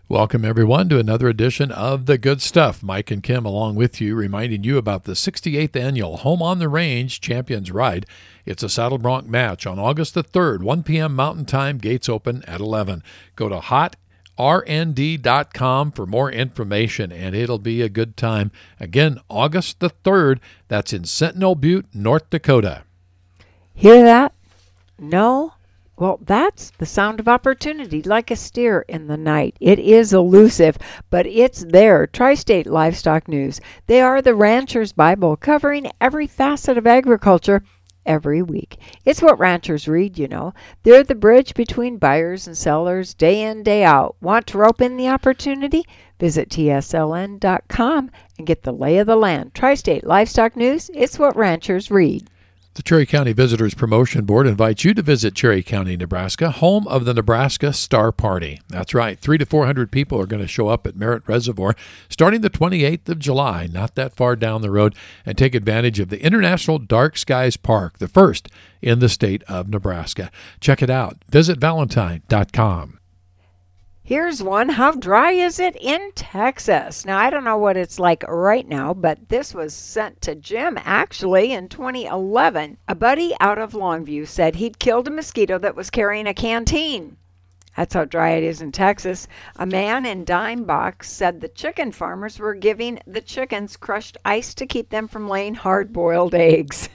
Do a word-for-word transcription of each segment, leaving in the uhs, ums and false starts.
Welcome, everyone, to another edition of The Good Stuff. Mike and Kim along with you, reminding you about the sixty-eighth Annual Home on the Range Champions Ride. It's a Saddle Bronc match on August the third, one p.m. Mountain Time, gates open at eleven. Go to hot r n d dot com for more information, and it'll be a good time. Again, August the third, that's in Sentinel Butte, North Dakota. Hear that? No? Well, that's the sound of opportunity, like a steer in the night. It is elusive, but it's there. Tri-State Livestock News. They are the Rancher's Bible, covering every facet of agriculture every week. It's what ranchers read, you know. They're the bridge between buyers and sellers day in, day out. Want to rope in the opportunity? Visit T S L N dot com and get the lay of the land. Tri-State Livestock News. It's what ranchers read. The Cherry County Visitors Promotion Board invites you to visit Cherry County, Nebraska, home of the Nebraska Star Party. That's right, three to four hundred people are going to show up at Merritt Reservoir starting the twenty-eighth of July, not that far down the road, and take advantage of the International Dark Skies Park, the first in the state of Nebraska. Check it out. Visit valentine dot com. Here's one. How dry is it in Texas? Now, I don't know what it's like right now, but this was sent to Jim, actually, in twenty eleven. A buddy out of Longview said he'd killed a mosquito that was carrying a canteen. That's how dry it is in Texas. A man in Dime Box said the chicken farmers were giving the chickens crushed ice to keep them from laying hard-boiled eggs.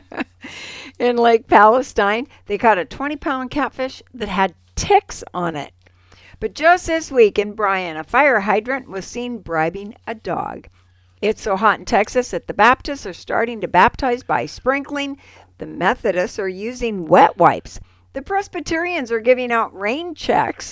In Lake Palestine, they caught a twenty-pound catfish that had ticks on it. But just this week in Bryan, a fire hydrant was seen bribing a dog. It's so hot in Texas that the Baptists are starting to baptize by sprinkling. The Methodists are using wet wipes. The Presbyterians are giving out rain checks.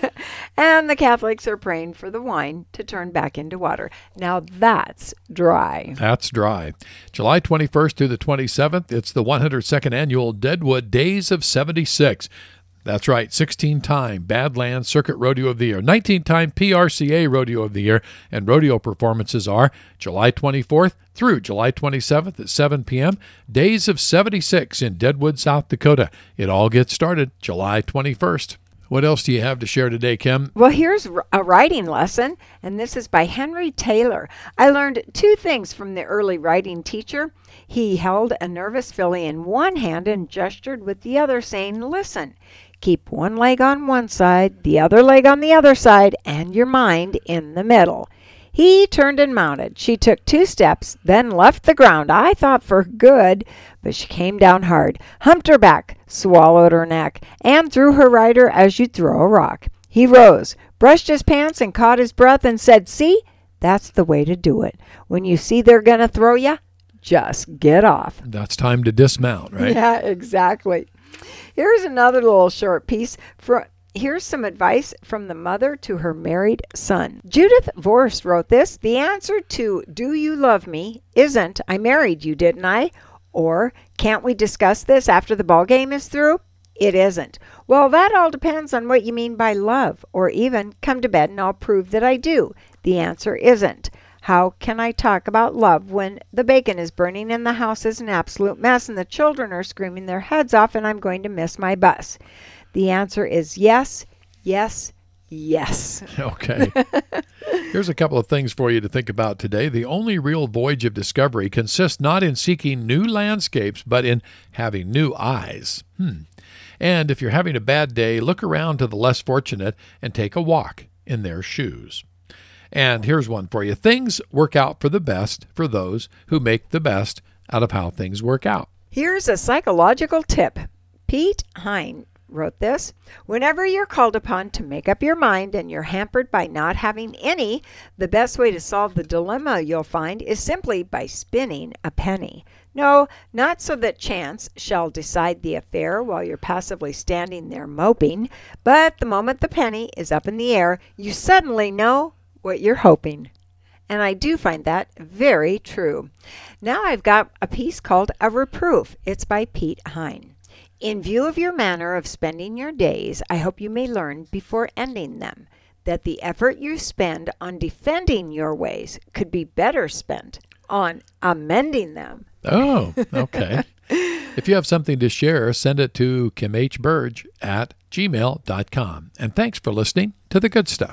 And the Catholics are praying for the wine to turn back into water. Now that's dry. That's dry. July twenty-first through the twenty-seventh, it's the one hundred second Annual Deadwood Days of seventy-six. That's right, sixteen-time Badlands Circuit Rodeo of the Year, nineteen-time P R C A Rodeo of the Year, and rodeo performances are July twenty-fourth through July twenty-seventh at seven p.m., Days of seventy-six in Deadwood, South Dakota. It all gets started July twenty-first. What else do you have to share today, Kim? Well, here's a writing lesson, and this is by Henry Taylor. I learned two things from the early writing teacher. He held a nervous filly in one hand and gestured with the other, saying, "Listen. Keep one leg on one side, the other leg on the other side, and your mind in the middle." He turned and mounted. She took two steps, then left the ground, I thought for good, but she came down hard, humped her back, swallowed her neck, and threw her rider as you'd throw a rock. He rose, brushed his pants, and caught his breath and said, "See, that's the way to do it. When you see they're going to throw you, just get off." That's time to dismount, right? Yeah, exactly. Here's another little short piece. For, here's some advice from the mother to her married son. Judith Vorst wrote this. The answer to "Do you love me?" isn't "I married you, didn't I?" or "Can't we discuss this after the ball game is through?" It isn't. Well, that all depends on what you mean by love, or even "Come to bed and I'll prove that I do." The answer isn't. How can I talk about love when the bacon is burning and the house is an absolute mess and the children are screaming their heads off and I'm going to miss my bus? The answer is yes, yes, yes. Okay. Here's a couple of things for you to think about today. The only real voyage of discovery consists not in seeking new landscapes, but in having new eyes. Hmm. And if you're having a bad day, look around to the less fortunate and take a walk in their shoes. And here's one for you. Things work out for the best for those who make the best out of how things work out. Here's a psychological tip. Pete Hine wrote this. Whenever you're called upon to make up your mind and you're hampered by not having any, the best way to solve the dilemma you'll find is simply by spinning a penny. No, not so that chance shall decide the affair while you're passively standing there moping, but the moment the penny is up in the air, you suddenly know what you're hoping. And I do find that very true. Now I've got a piece called A Reproof. It's by Pete Hine. In view of your manner of spending your days, I hope you may learn before ending them that the effort you spend on defending your ways could be better spent on amending them. Oh, okay. If you have something to share, send it to kim h burge at gmail dot com. And thanks for listening to The Good Stuff.